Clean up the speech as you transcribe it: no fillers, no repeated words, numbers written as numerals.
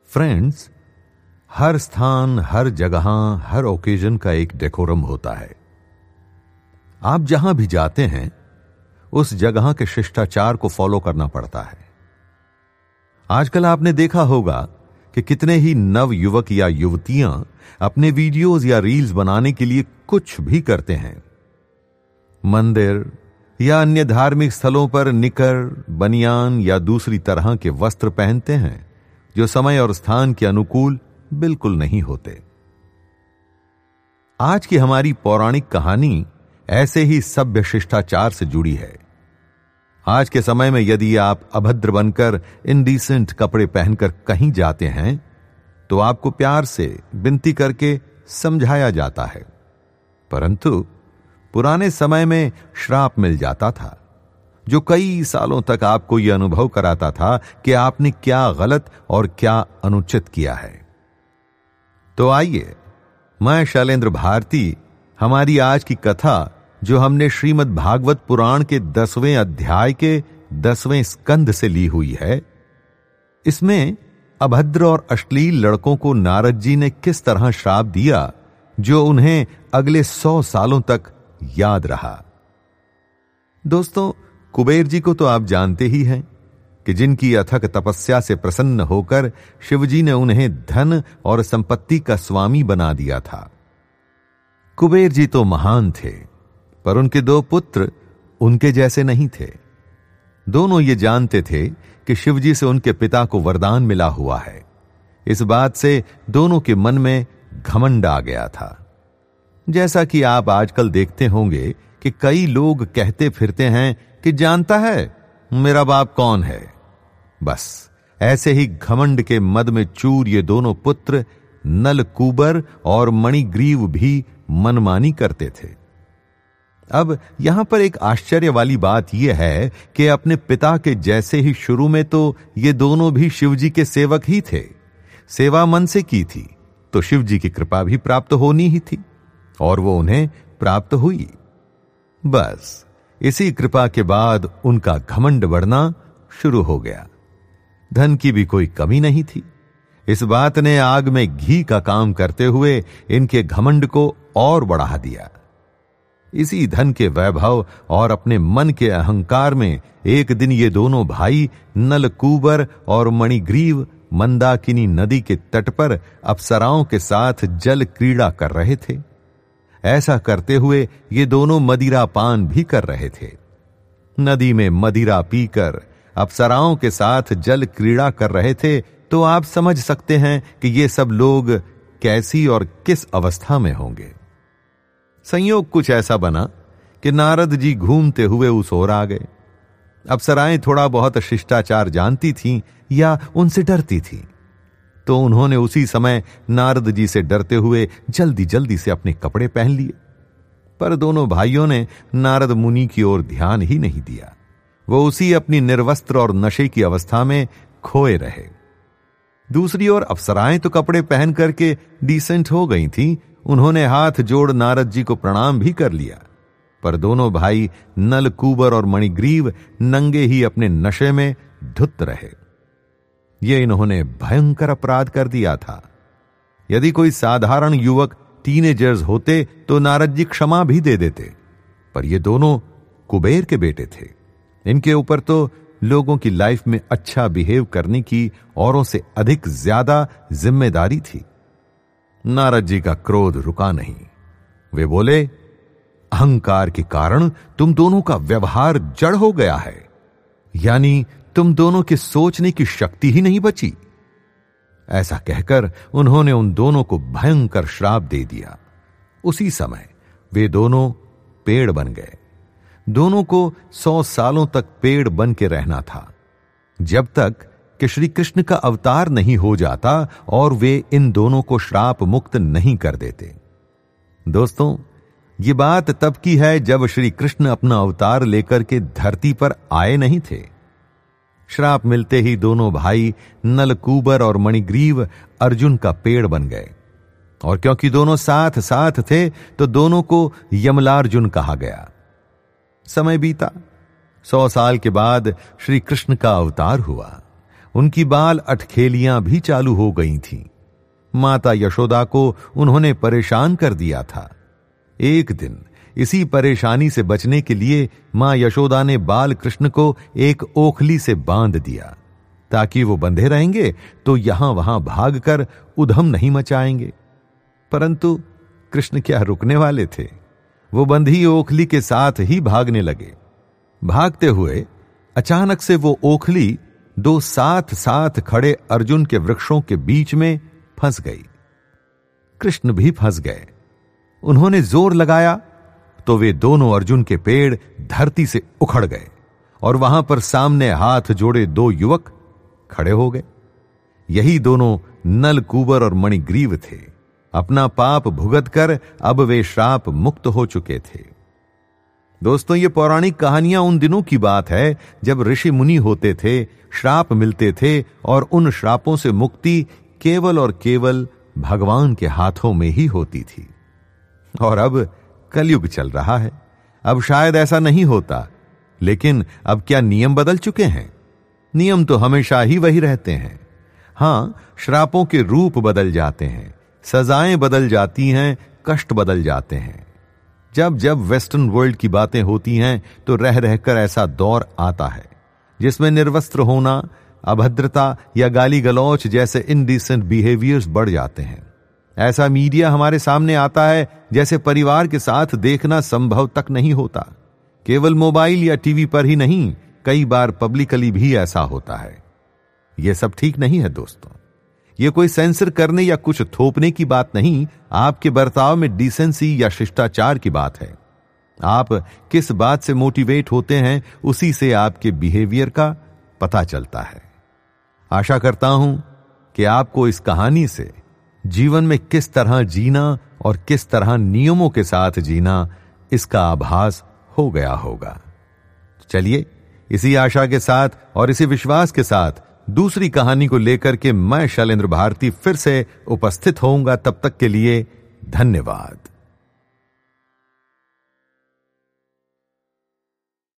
Friends, हर स्थान, हर जगह, हर occasion का एक डेकोरम होता है। आप जहां भी जाते हैं उस जगह के शिष्टाचार को फॉलो करना पड़ता है। आजकल आपने देखा होगा कि कितने ही नव युवक या युवतियां अपने वीडियोस या रील्स बनाने के लिए कुछ भी करते हैं। मंदिर या अन्य धार्मिक स्थलों पर निकर, बनियान या दूसरी तरह के वस्त्र पहनते हैं जो समय और स्थान के अनुकूल बिल्कुल नहीं होते। आज की हमारी पौराणिक कहानी ऐसे ही सभ्य शिष्टाचार से जुड़ी है। आज के समय में यदि आप अभद्र बनकर इनडिसेंट कपड़े पहनकर कहीं जाते हैं तो आपको प्यार से विनती करके समझाया जाता है, परंतु पुराने समय में श्राप मिल जाता था जो कई सालों तक आपको यह अनुभव कराता था कि आपने क्या गलत और क्या अनुचित किया है। तो आइए, मैं शैलेंद्र भारती हमारी आज की कथा जो हमने श्रीमद् भागवत पुराण के 10वें अध्याय के 10वें स्कंध से ली हुई है, इसमें अभद्र और अश्लील लड़कों को नारद जी ने किस तरह श्राप दिया जो उन्हें अगले 100 सालों तक याद रहा। दोस्तों, कुबेर जी को तो आप जानते ही हैं कि जिनकी अथक तपस्या से प्रसन्न होकर शिवजी ने उन्हें धन और संपत्ति का स्वामी बना दिया था। कुबेर जी तो महान थे, पर उनके 2 पुत्र उनके जैसे नहीं थे। दोनों ये जानते थे कि शिवजी से उनके पिता को वरदान मिला हुआ है। इस बात से दोनों के मन में घमंड आ गया था। जैसा कि आप आजकल देखते होंगे कि कई लोग कहते फिरते हैं कि जानता है मेरा बाप कौन है। बस ऐसे ही घमंड के मद में चूर ये दोनों पुत्र नलकूबर और मणिग्रीव भी मनमानी करते थे। अब यहां पर एक आश्चर्य वाली बात यह है कि अपने पिता के जैसे ही शुरू में तो ये दोनों भी शिवजी के सेवक ही थे। सेवा मन से की थी तो शिवजी की कृपा भी प्राप्त होनी ही थी और वो उन्हें प्राप्त हुई। बस इसी कृपा के बाद उनका घमंड बढ़ना शुरू हो गया। धन की भी कोई कमी नहीं थी। इस बात ने आग में घी का काम करते हुए इनके घमंड को और बढ़ा दिया। इसी धन के वैभव और अपने मन के अहंकार में एक दिन ये दोनों भाई नलकूबर और मणिग्रीव मंदाकिनी नदी के तट पर अप्सराओं के साथ जल क्रीड़ा कर रहे थे। ऐसा करते हुए ये दोनों मदिरा पान भी कर रहे थे। नदी में मदिरा पीकर अप्सराओं के साथ जल क्रीड़ा कर रहे थे तो आप समझ सकते हैं कि ये सब लोग कैसी और किस अवस्था में होंगे। संयोग कुछ ऐसा बना कि नारद जी घूमते हुए उस ओर आ गए। अप्सराएं थोड़ा बहुत शिष्टाचार जानती थीं या उनसे डरती थीं, तो उन्होंने उसी समय नारद जी से डरते हुए जल्दी जल्दी से अपने कपड़े पहन लिए। पर दोनों भाइयों ने नारद मुनि की ओर ध्यान ही नहीं दिया। वो उसी अपनी निर्वस्त्र और नशे की अवस्था में खोए रहे। दूसरी ओर अप्सराएं तो कपड़े पहन करके डिसेंट हो गई थीं। उन्होंने हाथ जोड़ नारद जी को प्रणाम भी कर लिया, पर दोनों भाई नलकूबर और मणिग्रीव नंगे ही अपने नशे में धुत रहे। ये इन्होंने भयंकर अपराध कर दिया था। यदि कोई साधारण युवक टीनेजर्स होते तो नारद जी क्षमा भी दे देते, पर ये दोनों कुबेर के बेटे थे। इनके ऊपर तो लोगों की लाइफ में अच्छा बिहेव करने की औरों से अधिक ज्यादा जिम्मेदारी थी। नारद जी का क्रोध रुका नहीं। वे बोले, अहंकार के कारण तुम दोनों का व्यवहार जड़ हो गया है, यानी तुम दोनों के सोचने की शक्ति ही नहीं बची। ऐसा कहकर उन्होंने उन दोनों को भयंकर श्राप दे दिया। उसी समय वे दोनों पेड़ बन गए। दोनों को 100 सालों तक पेड़ बन के रहना था, जब तक कि श्री कृष्ण का अवतार नहीं हो जाता और वे इन दोनों को श्राप मुक्त नहीं कर देते। दोस्तों, ये बात तब की है जब श्री कृष्ण अपना अवतार लेकर के धरती पर आए नहीं थे। श्राप मिलते ही दोनों भाई नलकूबर और मणिग्रीव अर्जुन का पेड़ बन गए, और क्योंकि दोनों साथ साथ थे तो दोनों को यमलार्जुन कहा गया। समय बीता। 100 साल के बाद श्री कृष्ण का अवतार हुआ। उनकी बाल अटखेलियां भी चालू हो गई थीं। माता यशोदा को उन्होंने परेशान कर दिया था। एक दिन इसी परेशानी से बचने के लिए मां यशोदा ने बाल कृष्ण को एक ओखली से बांध दिया, ताकि वो बंधे रहेंगे तो यहां वहां भागकर उधम नहीं मचाएंगे। परंतु कृष्ण क्या रुकने वाले थे? वो बंधी ओखली के साथ ही भागने लगे। भागते हुए अचानक से वो ओखली दो साथ साथ खड़े अर्जुन के वृक्षों के बीच में फंस गई। कृष्ण भी फंस गए। उन्होंने जोर लगाया तो वे दोनों अर्जुन के पेड़ धरती से उखड़ गए और वहां पर सामने हाथ जोड़े दो युवक खड़े हो गए। यही दोनों नल कुबर और मणिग्रीव थे। अपना पाप भुगत कर अब वे श्राप मुक्त हो चुके थे। दोस्तों, ये पौराणिक कहानियां उन दिनों की बात है जब ऋषि मुनि होते थे, श्राप मिलते थे और उन श्रापों से मुक्ति केवल और केवल भगवान के हाथों में ही होती थी। और अब कलयुग चल रहा है, अब शायद ऐसा नहीं होता। लेकिन अब क्या नियम बदल चुके हैं? नियम तो हमेशा ही वही रहते हैं। हां, श्रापों के रूप बदल जाते हैं, सजाएं बदल जाती हैं, कष्ट बदल जाते हैं। जब जब वेस्टर्न वर्ल्ड की बातें होती हैं तो रह रहकर ऐसा दौर आता है जिसमें निर्वस्त्र होना, अभद्रता या गाली गलौच जैसे इनडिसेंट बिहेवियर्स बढ़ जाते हैं। ऐसा मीडिया हमारे सामने आता है जैसे परिवार के साथ देखना संभव तक नहीं होता। केवल मोबाइल या टीवी पर ही नहीं, कई बार पब्लिकली भी ऐसा होता है। यह सब ठीक नहीं है दोस्तों। यह कोई सेंसर करने या कुछ थोपने की बात नहीं, आपके बर्ताव में डिसेंसी या शिष्टाचार की बात है। आप किस बात से मोटिवेट होते हैं, उसी से आपके बिहेवियर का पता चलता है। आशा करता हूं कि आपको इस कहानी से जीवन में किस तरह जीना और किस तरह नियमों के साथ जीना, इसका आभास हो गया होगा। चलिए, इसी आशा के साथ और इसी विश्वास के साथ दूसरी कहानी को लेकर के मैं शैलेंद्र भारती फिर से उपस्थित होऊंगा। तब तक के लिए धन्यवाद।